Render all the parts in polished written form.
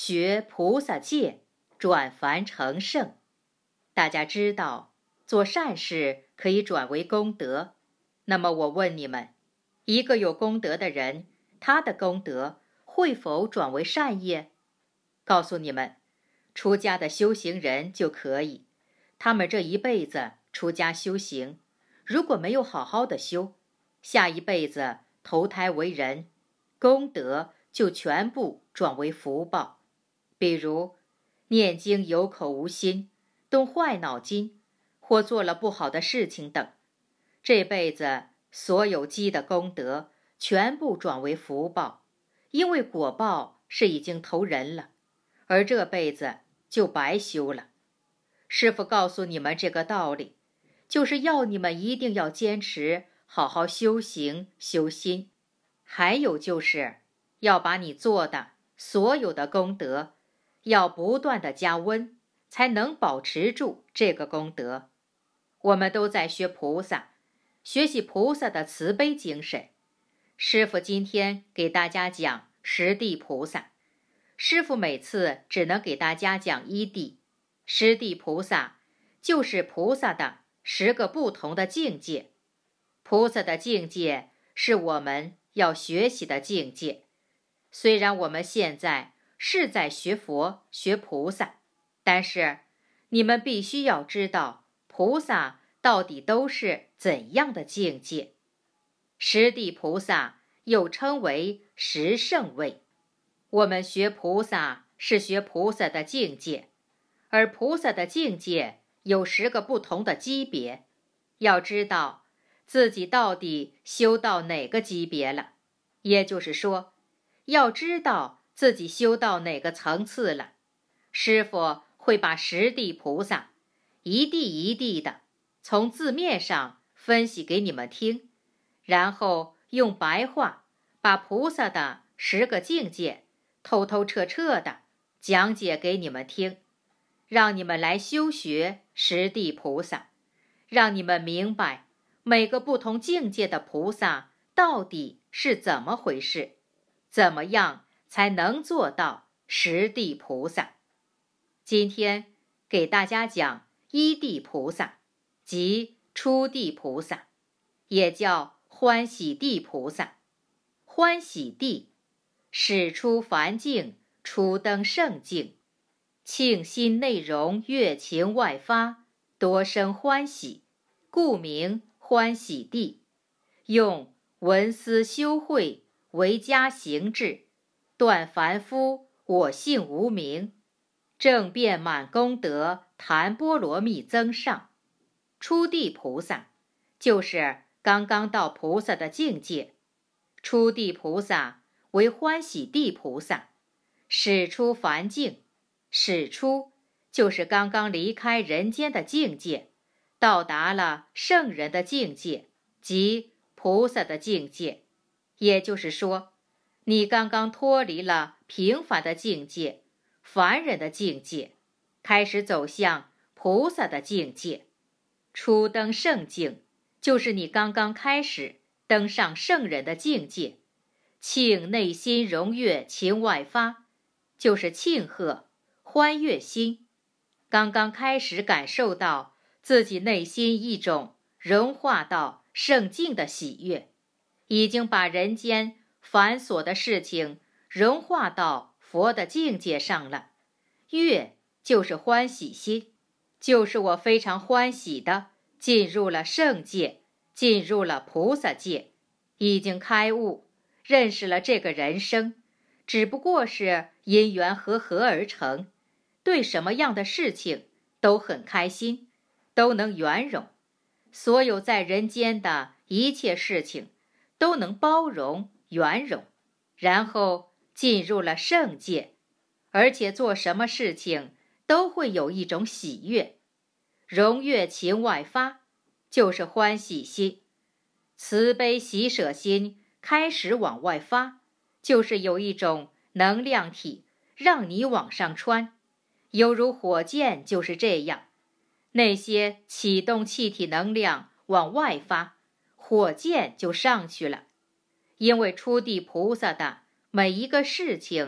学菩萨戒，转凡成圣。大家知道，做善事可以转为功德。那么我问你们，一个有功德的人，他的功德会否转为善业？告诉你们，出家的修行人就可以，他们这一辈子出家修行，如果没有好好的修，下一辈子投胎为人，功德就全部转为福报。比如念经有口无心，动坏脑筋，或做了不好的事情等，这辈子所有积的功德全部转为福报，因为果报是已经投人了，而这辈子就白修了。师父告诉你们这个道理，就是要你们一定要坚持好好修行修心，还有就是要把你做的所有的功德要不断的加温，才能保持住这个功德。我们都在学菩萨，学习菩萨的慈悲精神。师父今天给大家讲十地菩萨，师父每次只能给大家讲一地。十地菩萨就是菩萨的10个不同的境界。菩萨的境界是我们要学习的境界。虽然我们现在是在学佛学菩萨，但是你们必须要知道菩萨到底都是怎样的境界。十地菩萨又称为十圣位。我们学菩萨是学菩萨的境界，而菩萨的境界有10个不同的级别，要知道自己到底修到哪个级别了，也就是说，要知道自己修到哪个层次了。师父会把十地菩萨一地一地的从字面上分析给你们听，然后用白话把菩萨的10个境界透透彻彻的讲解给你们听，让你们来修学十地菩萨，让你们明白每个不同境界的菩萨到底是怎么回事，怎么样才能做到十地菩萨。今天给大家讲一地菩萨，即初地菩萨，也叫欢喜地菩萨。欢喜地，始出凡境，初登圣境，庆心内容，悦情外发，多生欢喜，故名欢喜地。用闻思修慧为家行志，断凡夫我性无明，正遍满功德，谈波罗蜜增上。初地菩萨就是刚刚到菩萨的境界。初地菩萨为欢喜地菩萨，始出凡境，始出就是刚刚离开人间的境界，到达了圣人的境界，即菩萨的境界。也就是说，你刚刚脱离了平凡的境界，凡人的境界，开始走向菩萨的境界。初登圣境，就是你刚刚开始登上圣人的境界。庆内心融悦，情外发，就是庆贺欢悦心，刚刚开始感受到自己内心一种融化到圣境的喜悦，已经把人间繁琐的事情融化到佛的境界上了。悦就是欢喜心，就是我非常欢喜的进入了圣界，进入了菩萨界，已经开悟，认识了这个人生只不过是因缘和合而成，对什么样的事情都很开心，都能圆融，所有在人间的一切事情都能包容圆融，然后进入了圣界，而且做什么事情都会有一种喜悦，融悦情外发，就是欢喜心，慈悲喜舍心开始往外发，就是有一种能量体让你往上穿，犹如火箭就是这样，那些启动气体能量往外发，火箭就上去了。因为初地菩萨的每一个事情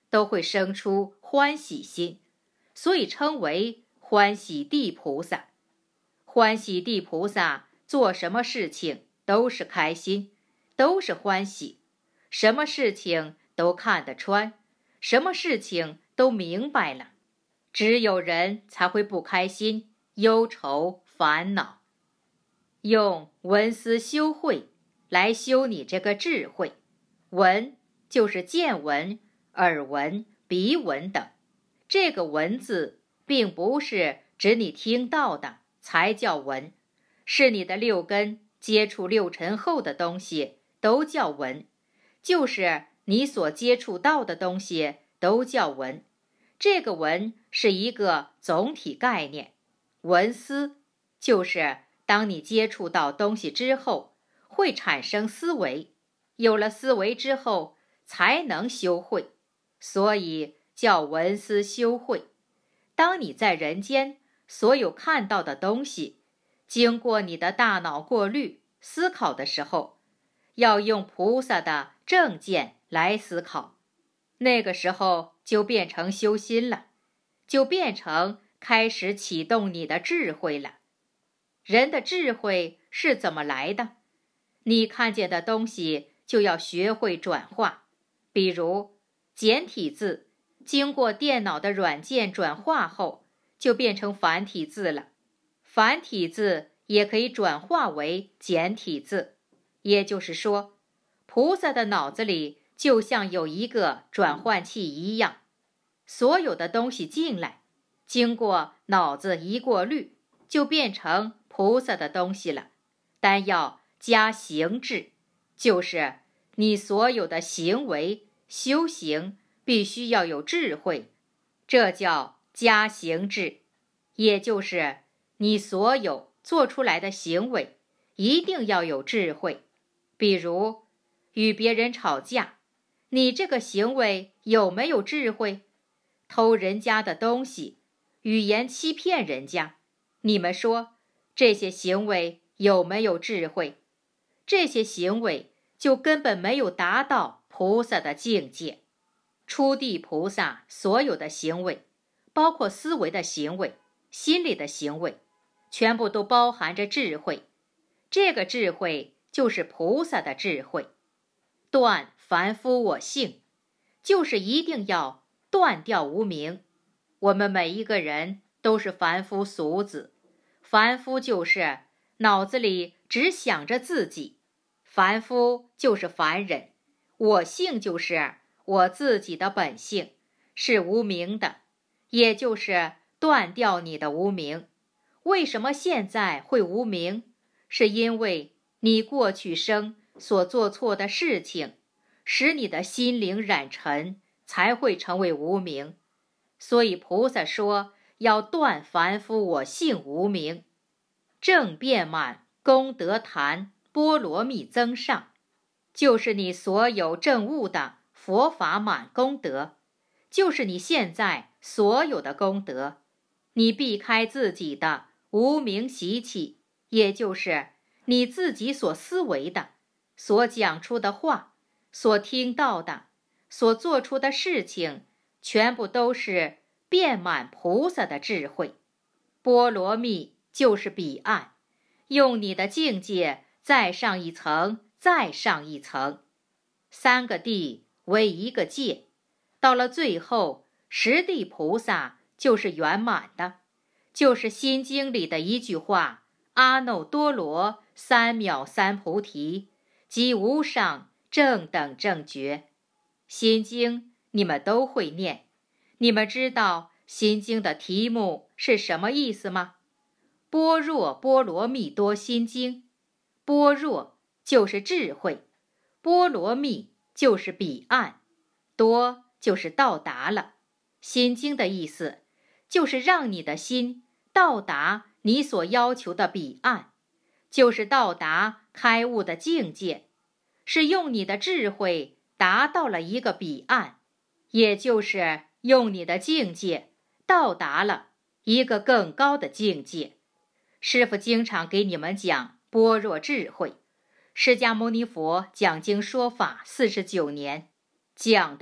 都会生出欢喜心，所以称为欢喜地菩萨。欢喜地菩萨做什么事情都是开心，都是欢喜，什么事情都看得穿，什么事情都明白了。只有人才会不开心、忧愁、烦恼。用闻思修慧来修你这个智慧。闻就是见闻、耳闻、鼻闻等，这个闻字并不是指你听到的才叫闻，是你的六根接触六尘后的东西都叫闻，就是你所接触到的东西都叫闻。这个闻是一个总体概念，闻思就是当你接触到东西之后，会产生思维，有了思维之后才能修慧，所以叫闻思修慧。当你在人间所有看到的东西，经过你的大脑过滤思考的时候，要用菩萨的正见来思考，那个时候就变成修心了，就变成开始启动你的智慧了。人的智慧是怎么来的？你看见的东西就要学会转化，比如简体字经过电脑的软件转化后就变成繁体字了，繁体字也可以转化为简体字。也就是说，菩萨的脑子里就像有一个转换器一样，所有的东西进来，经过脑子一过滤，就变成菩萨的东西了。但要加行智，就是你所有的行为修行必须要有智慧，这叫加行智。也就是你所有做出来的行为一定要有智慧。比如与别人吵架，你这个行为有没有智慧？偷人家的东西，语言欺骗人家，你们说这些行为有没有智慧？这些行为就根本没有达到菩萨的境界。初地菩萨所有的行为，包括思维的行为、心理的行为，全部都包含着智慧。这个智慧就是菩萨的智慧。断凡夫我性，就是一定要断掉无明。我们每一个人都是凡夫俗子，凡夫就是脑子里只想着自己，凡夫就是凡人，我性就是我自己的本性，是无明的，也就是断掉你的无明。为什么现在会无明？是因为你过去生所做错的事情，使你的心灵染尘，才会成为无明。所以菩萨说要断凡夫我性无明，正遍满功德坛波罗蜜增上，就是你所有证悟的佛法满功德，就是你现在所有的功德。你避开自己的无明习气，也就是你自己所思维的、所讲出的话、所听到的、所做出的事情，全部都是遍满菩萨的智慧。波罗蜜就是彼岸，用你的境界再上一层，再上一层。三个地为一个界，到了最后，十地菩萨就是圆满的，就是心经里的一句话：阿耨多罗三藐三菩提，即无上正等正觉。心经你们都会念，你们知道心经的题目是什么意思吗？般若波罗蜜多心经。般若就是智慧，波罗蜜就是彼岸，多就是到达了。心经的意思就是让你的心到达你所要求的彼岸，就是到达开悟的境界，是用你的智慧达到了一个彼岸，也就是用你的境界到达了一个更高的境界。师父经常给你们讲般若智慧，释迦牟尼佛讲经说法49年，讲的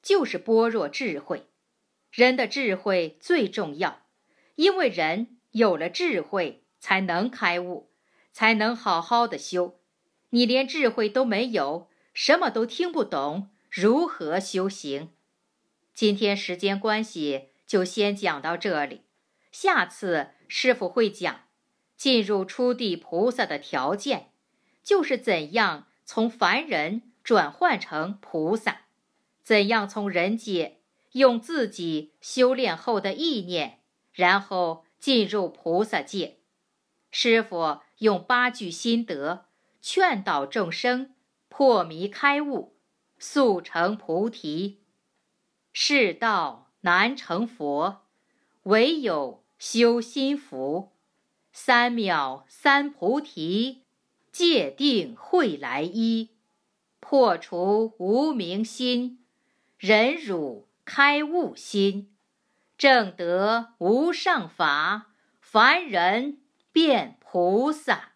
就是般若智慧。人的智慧最重要，因为人有了智慧才能开悟，才能好好的修。你连智慧都没有，什么都听不懂，如何修行？今天时间关系，就先讲到这里。下次师父会讲进入初地菩萨的条件，就是怎样从凡人转换成菩萨，怎样从人界用自己修炼后的意念，然后进入菩萨界。师父用8句心得劝导众生破迷开悟，速成菩提。世道难成佛，唯有修心福。3秒3菩提，戒定慧来依。破除无明心，忍辱开悟心。正得无上法，凡人变菩萨。